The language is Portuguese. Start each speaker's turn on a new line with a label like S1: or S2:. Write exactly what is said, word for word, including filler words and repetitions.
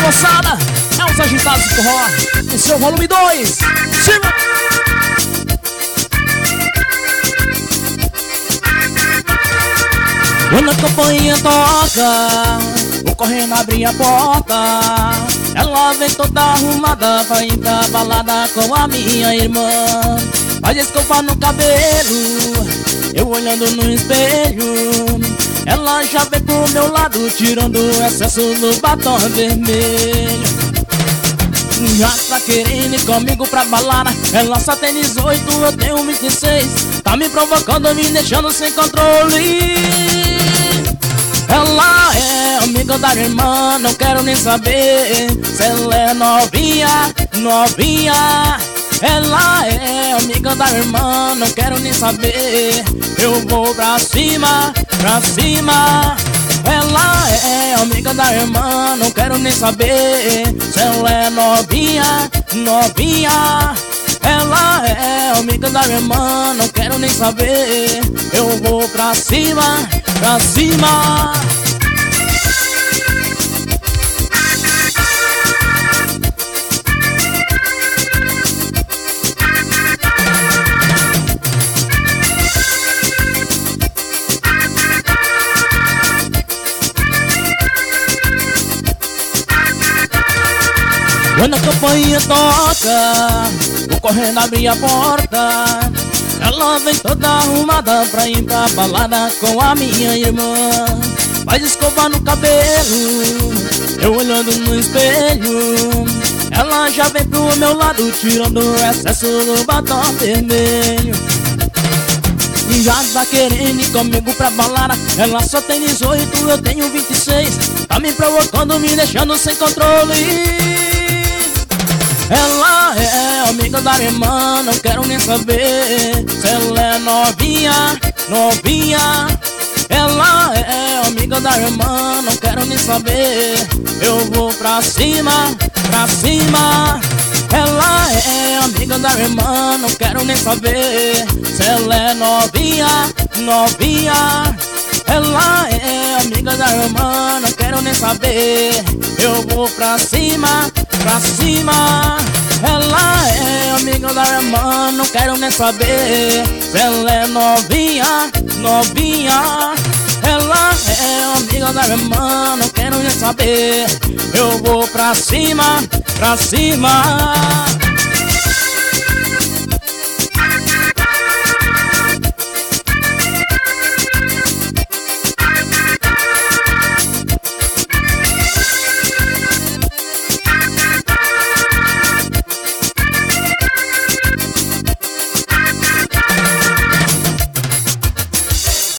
S1: moçada, é os agitados do forró, em seu volume dois. Siga! Quando a campainha toca, vou correndo abrir a porta. Ela vem toda arrumada pra ir pra balada com a minha irmã. Faz escova no cabelo, eu olhando no espelho. Ela já vem pro meu lado, tirando o excesso do batom vermelho. Já tá querendo ir comigo pra balada. Ela só tem dezoito, eu tenho vinte e seis. Tá me provocando, me deixando sem controle. Ela é amiga da minha irmã, não quero nem saber se ela é novinha, novinha. Ela é amiga da minha irmã, não quero nem saber. Eu vou pra cima, pra cima. Ela é amiga da minha irmã, não quero nem saber se ela é novinha, novinha. Ela é amiga da minha irmã, não quero nem saber. Eu vou pra cima, pra cima. Quando a campainha toca, vou correndo abrir a porta. Ela vem toda arrumada pra ir pra balada com a minha irmã. Faz escova no cabelo, eu olhando no espelho. Ela já vem pro meu lado, tirando o excesso do batom vermelho. E já tá querendo ir comigo pra balada. Ela só tem dezoito, eu tenho vinte e seis. Tá me provocando, me deixando sem controle. Ela é amiga da minha irmã, não quero nem saber se ela é novinha, novinha. Ela é amiga da minha irmã, não quero nem saber. Eu vou pra cima, pra cima. Ela é amiga da minha irmã, não quero nem saber se ela é novinha, novinha. Ela é amiga da minha irmã, não quero nem saber. Eu vou pra cima, pra cima. Ela é amiga da minha irmã, não quero nem saber se ela é novinha, novinha. Ela é amiga da minha irmã, não quero nem saber. Eu vou pra cima, pra cima.